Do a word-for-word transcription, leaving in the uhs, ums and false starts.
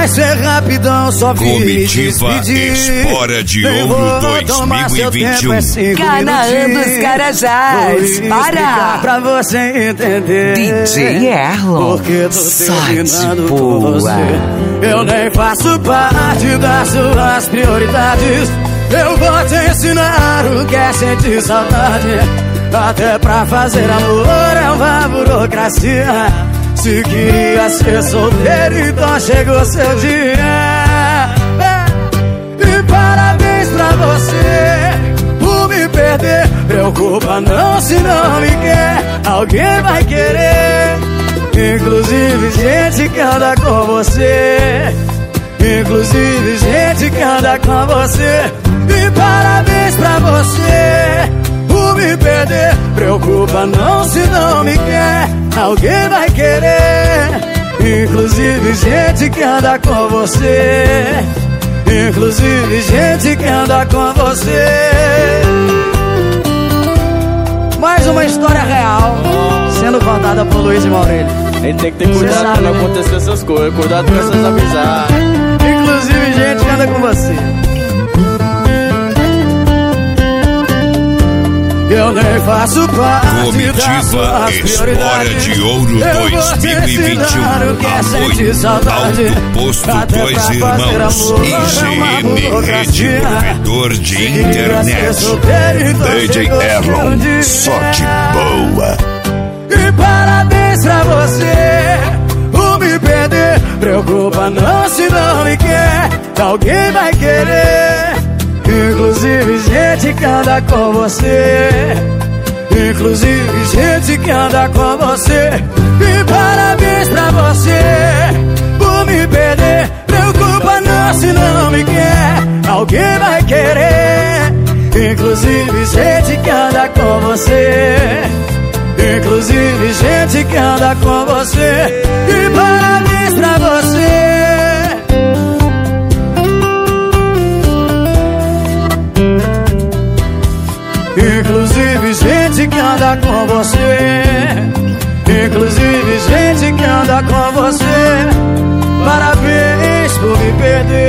ser rapidão, só vi Comitiva Espora de Ouro dois mil e vinte e um. É Canaã dos Carajás. Para pra você entender. D J Erlon. Porque tô Só terminando de com boa. você. Eu nem faço parte das suas prioridades. Eu vou te ensinar o que é sentir saudade. Até pra fazer amor é uma burocracia. Se queria ser solteiro, então chegou seu dia. E parabéns pra você por me perder. Preocupa não, se não me quer, alguém vai querer. Inclusive gente que anda com você. Inclusive gente que anda com você. E parabéns pra você por me perder. Preocupa não, se não me quer, alguém vai querer. Inclusive gente que anda com você. Inclusive gente que anda com você. Mais uma história real sendo contada por Luiz e Maurílio. A gente tem que ter cuidado pra não acontecer essas coisas. Cuidado com essas amizades. Inclusive gente que anda com você. Eu nem faço parte Comitiva Espora de Ouro dois mil e vinte e um. Apoio Alto Posto Dois Irmãos. I G N Rede Provedor de Internet. D J Erlon, só de boa. E parabéns pra você por me perder. Preocupa não, se não me quer, alguém vai querer. Inclusive gente que anda com você. Inclusive gente que anda com você. E parabéns pra você por me perder. Preocupa não, se não me quer, alguém vai querer. Inclusive gente que anda com você. Inclusive gente que anda com você. E parabéns pra você. Inclusive gente que anda com você. Inclusive gente que anda com você. Parabéns por me perder.